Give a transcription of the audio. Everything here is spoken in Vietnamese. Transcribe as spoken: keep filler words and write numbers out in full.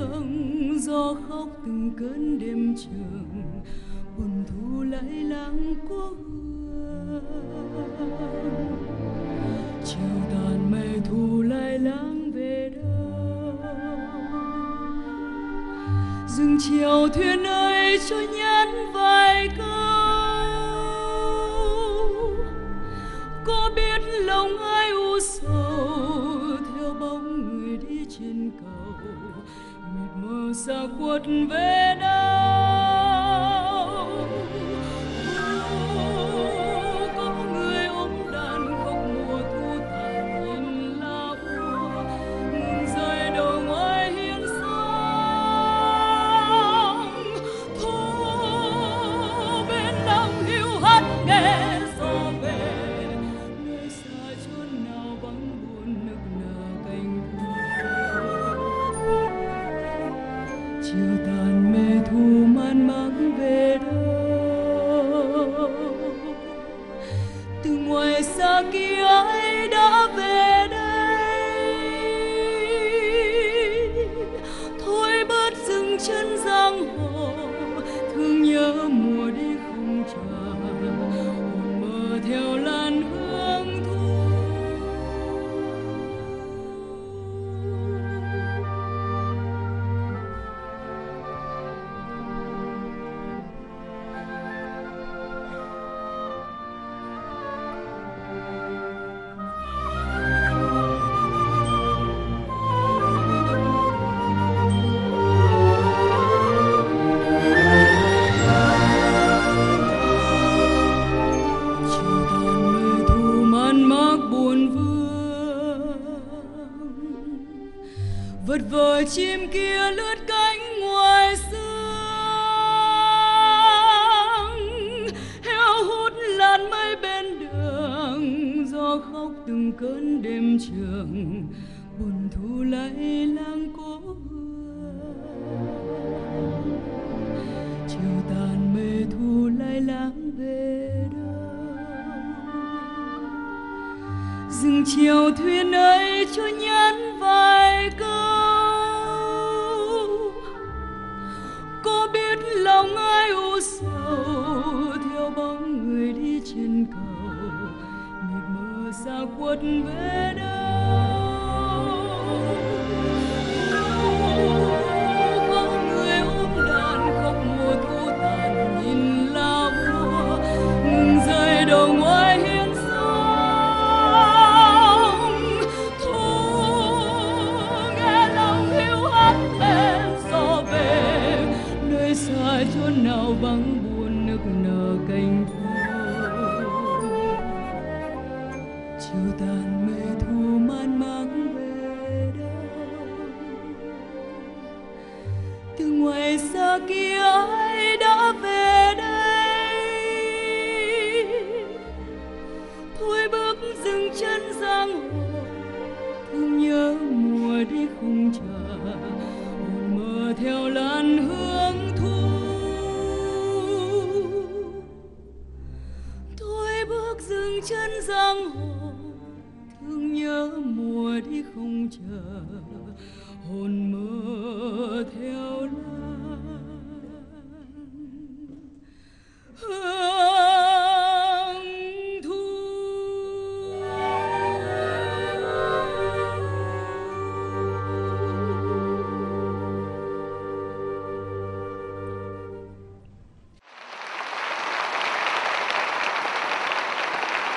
hương gió khóc từng cơn đêm trường, buồn thu lại lãng cố hương. Chiều tàn mây thu lại lãng về đâu, dừng chiều thuyền ơi cho nhắn vài câu. Có biết lòng ai u sầu theo bóng người đi trên cầu, mịt mờ xa khuất về đâu. Có người ôm đàn khóc mùa thu tàn nhìn lá úa, ngừng rơi đầu ngoài hiên sông. Thu bên nắng hiu hắt nghe gió về, nơi xa chốn nào vắng buồn nức nở cành thu. Chiều tàn mây thu man mác về đâu, từ ngoài xa kia ai đã về đây. Thôi bớt dừng chân giang hồ, thương nhớ mùa đi không chờ, hồn mơ theo làn hương thu. Chiều tàn mây thu man mác buồn vương, vật vờ chim kia lướt cánh ngoài sương. Heo hút làn mây bên đường, gió khóc từng cơn đêm trường, buồn thu lại lãng cố hương. Chiều tàn mây thu lại lãng về đâu, dừng chiều thuyền ấy cho nhắn vài câu. Có biết lòng ai u sầu theo bóng người đi trên cầu, mịt mờ xa khuất về đâu. Có người ôm đàn khóc mùa thu tàn nhìn lá úa, ngừng rơi đầu ngoài hiên sông. Thu nghe lòng hiu hắt theo gió về, nơi xa chốn nào vắng buồn nức nở cành thu. Chiều tàn